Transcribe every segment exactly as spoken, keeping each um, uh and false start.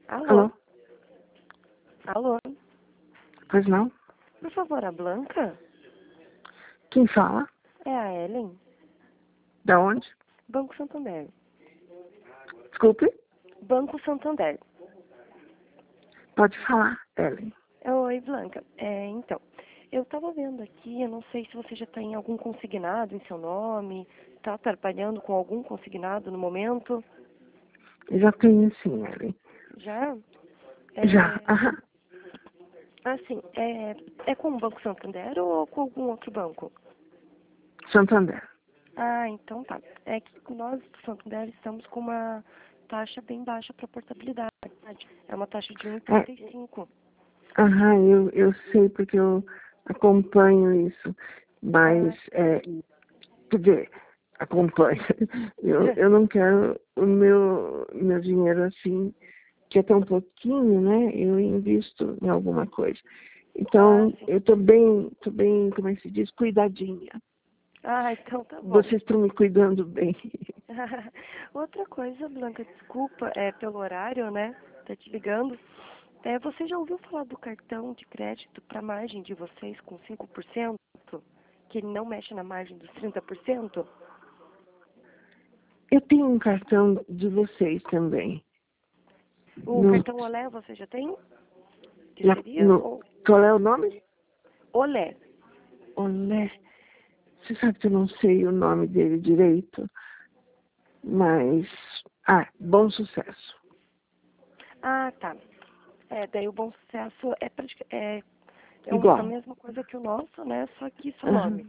Alô? Alô? Alô? Pois não? Por favor, a Blanca? Quem fala? É a Ellen? Da onde? Banco Santander. Desculpe? Banco Santander. Pode falar, Ellen. Oi, Blanca. É, então, eu estava vendo aqui, eu não sei se você já tem algum consignado em seu nome, está trabalhando com algum consignado no momento? Já tenho sim, Ellen. Já? Já, É, aham. assim, é, é com o Banco Santander ou com algum outro banco? Santander. Ah, então tá. É que nós do Santander estamos com uma taxa bem baixa para portabilidade. É uma taxa de um vírgula É, trinta e cinco. aham, eu, eu sei porque eu acompanho isso. Mas, Ah, é, quer dizer, acompanho. Eu, eu não quero o meu, meu dinheiro assim, que é tão pouquinho, né? Eu invisto em alguma coisa. ah, Então, sim. eu tô bem, tô bem, como é que se diz, cuidadinha. Ah, então tá bom. Vocês estão me cuidando bem. Outra coisa, Blanca, desculpa, é pelo horário, né? Tá te ligando. É, você já ouviu falar do cartão de crédito para margem de vocês com cinco por cento? Que ele não mexe na margem dos trinta por cento? Eu tenho um cartão de vocês também. O No, cartão Olé você já tem? Que na- seria no, o qual é o nome? Olé. Olé. Você sabe que eu não sei o nome dele direito, mas... Ah, Bom Sucesso. Ah, tá. É, daí o Bom Sucesso é, pratica- é, é um- a Igual. mesma coisa que o nosso, né? Só que só nome. Aham.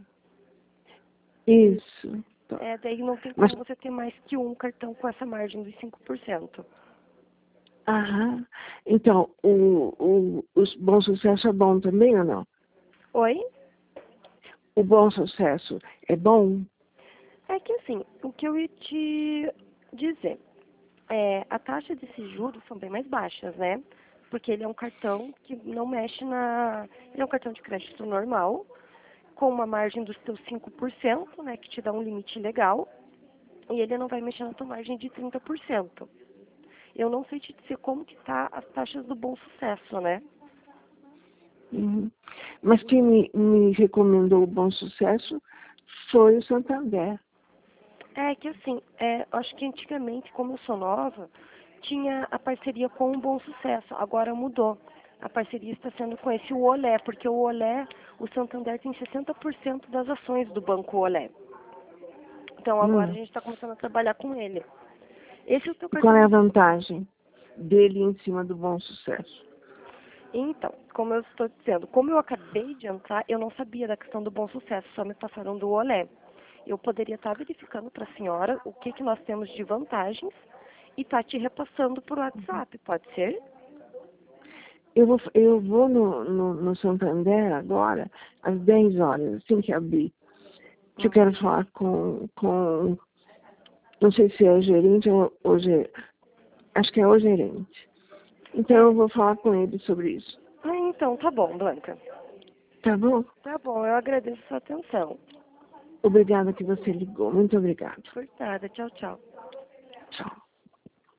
Isso. Tá. É, daí não tem Mas, como você ter mais que um cartão com essa margem dos cinco por cento. aham. Então, o, o, o Bom Sucesso é bom também ou não? Oi? O Bom Sucesso é bom? É que assim, o que eu ia te dizer, é, a taxa desses juros são bem mais baixas, né? Porque ele é um cartão que não mexe na... Ele é um cartão de crédito normal, com uma margem dos seus cinco por cento, né? Que te dá um limite legal. E ele não vai mexer na tua margem de trinta por cento. Eu não sei te dizer como que tá as taxas do Bom Sucesso, né? Uhum. Mas quem me, me recomendou o Bom Sucesso foi o Santander. É que assim, é, acho que antigamente, como eu sou nova, tinha a parceria com o Bom Sucesso. Agora mudou. A parceria está sendo com esse o Olé, porque o Olé, o Santander tem sessenta por cento das ações do Banco Olé. Então agora a Hum. gente está começando a trabalhar com ele. Esse é o teu E qual cartão é a de... vantagem dele em cima do Bom Sucesso? Então, como eu estou dizendo, como eu acabei de entrar, eu não sabia da questão do Bom Sucesso, só me passaram do Olé. Eu poderia estar verificando para a senhora o que, que nós temos de vantagens e tá te repassando por WhatsApp, pode ser? Eu vou, eu vou no, no, no Santander agora, às dez horas, assim que abrir. Que eu quero Uhum. falar com, com, não sei se é o gerente ou o gerente, acho que é o gerente. Então É. eu vou falar com ele sobre isso. Ah, então, tá bom, Blanca. Tá bom? Tá bom, eu agradeço a sua atenção. Obrigada que você ligou. Muito obrigada. Por nada, tchau, tchau. Tchau.